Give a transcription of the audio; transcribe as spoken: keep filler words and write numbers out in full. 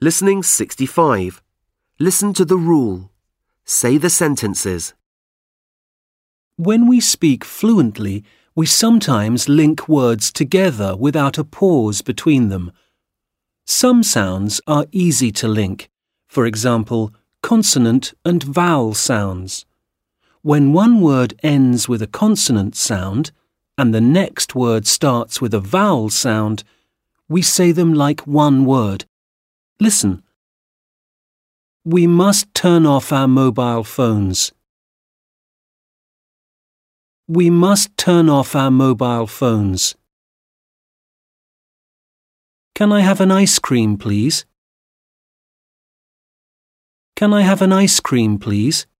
Listening sixty-five. Listen to the rule. Say the sentences. When we speak fluently, we sometimes link words together without a pause between them. Some sounds are easy to link, for example, consonant and vowel sounds. When one word ends with a consonant sound and the next word starts with a vowel sound, we say them like one word. Listen. We must turn off our mobile phones. We must turn off our mobile phones. Can I have an ice cream, please? Can I have an ice cream, please?